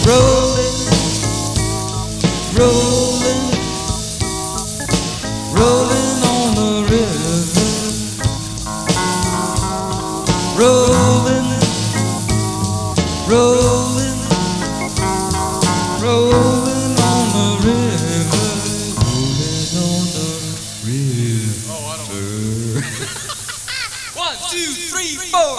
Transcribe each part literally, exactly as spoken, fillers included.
rolling, rolling, rolling on the river, rolling, rolling, rolling on the river, rolling on the river. Oh, I don't One, two, three, four.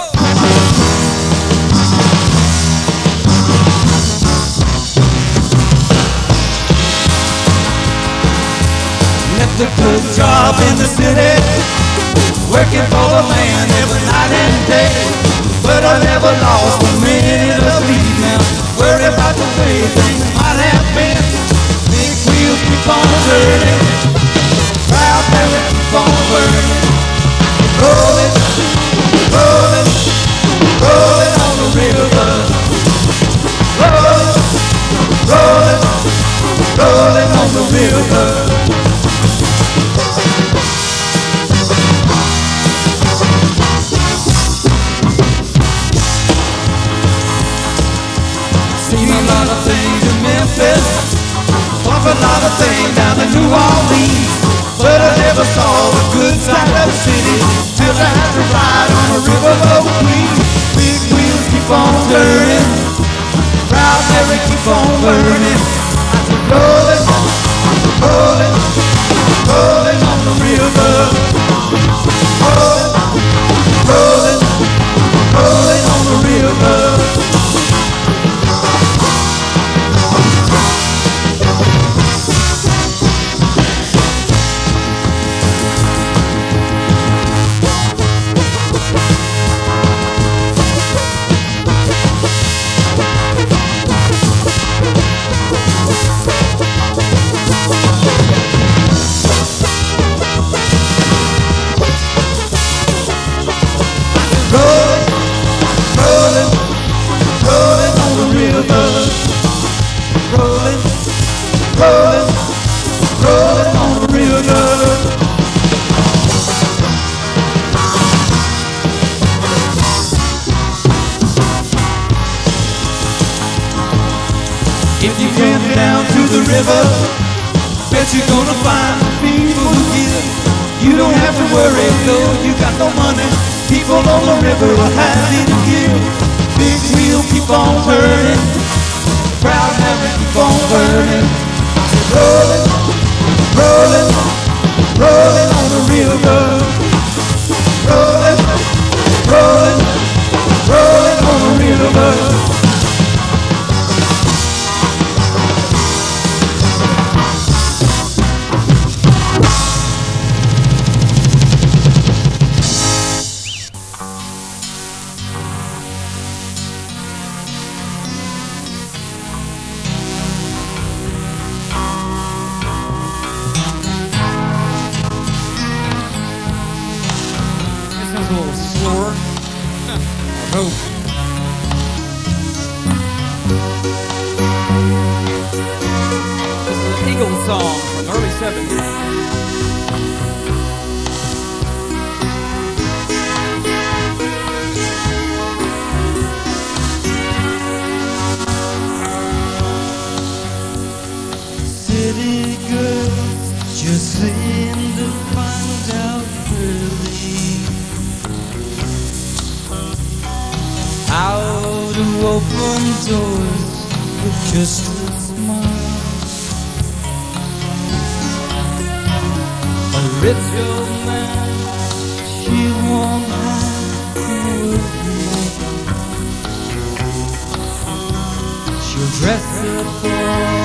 Left a good job in the city, working for the man every night and day. But I never lost a minute of sleep now, worried about the way things might have been. Big wheels keep on turning, proud parents keep on burning, rolling, rolling, rolling on the river, rolling, rolling, rolling on the river. Seen a lot of things in Memphis, off a lot of things down in New Orleans, but I never saw the good side of the city till I had to ride on a riverboat queen. Big wheels keep on turning, proud Mary keep on burning. I said rolling, rolling, rolling on the river, rolling, rolling, rolling on the river. Rolling, rolling, rolling on the river. If you get down to the river, bet you're gonna find people who give. You don't have to worry, though you got no money. People on the river are happy to give. Big wheel keep on turning, proud Mary keep on burning. Rolling, rolling, rolling on the river, rolling, rolling, rolling on the river. A little slower. I hope. This is an Eagles song from the early seventies. City girls just seem to find out early how to open doors with just a smile. A rich old man, she won't have to worry. She'll dress up for